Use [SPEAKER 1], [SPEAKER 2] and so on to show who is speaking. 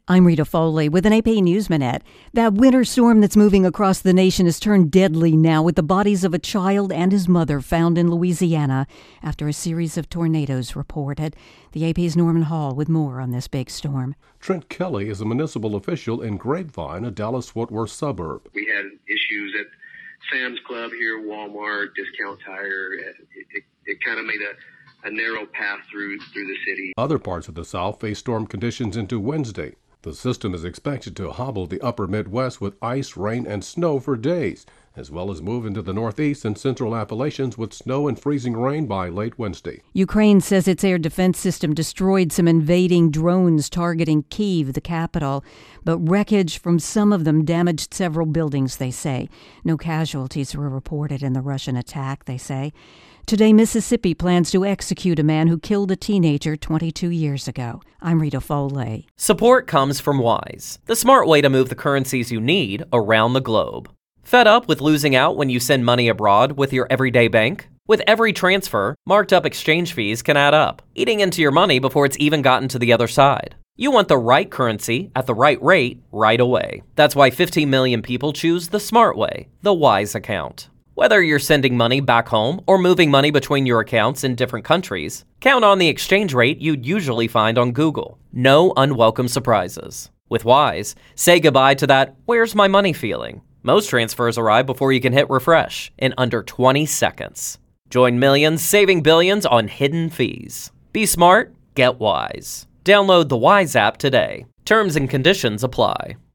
[SPEAKER 1] I'm Rita Foley with an AP News Minute. That winter storm that's moving across the nation has turned deadly now, with the bodies of a child and his mother found in Louisiana after a series of tornadoes reported. The AP's Norman Hall with more on this big storm.
[SPEAKER 2] Trent Kelly is a municipal official in Grapevine, a Dallas-Fort Worth suburb.
[SPEAKER 3] We had issues at Sam's Club here, Walmart, Discount Tire. It kind of made a narrow path through the city.
[SPEAKER 2] Other parts of the South face storm conditions into Wednesday. The system is expected to hobble the upper Midwest with ice, rain, and snow for days, as well as move into the Northeast and Central Appalachians with snow and freezing rain by late Wednesday.
[SPEAKER 1] Ukraine says its air defense system destroyed some invading drones targeting Kyiv, the capital, but wreckage from some of them damaged several buildings, they say. No casualties were reported in the Russian attack, they say. Today, Mississippi plans to execute a man who killed a teenager 22 years ago. I'm Rita Foley.
[SPEAKER 4] Support comes from Wise, the smart way to move the currencies you need around the globe. Fed up with losing out when you send money abroad with your everyday bank? With every transfer, marked up exchange fees can add up, eating into your money before it's even gotten to the other side. You want the right currency at the right rate right away. That's why 15 million people choose the smart way, the Wise account. Whether you're sending money back home or moving money between your accounts in different countries, count on the exchange rate you'd usually find on Google. No unwelcome surprises. With Wise, say goodbye to that "where's my money" feeling. Most transfers arrive before you can hit refresh in under 20 seconds. Join millions saving billions on hidden fees. Be smart, get Wise. Download the Wise app today. Terms and conditions apply.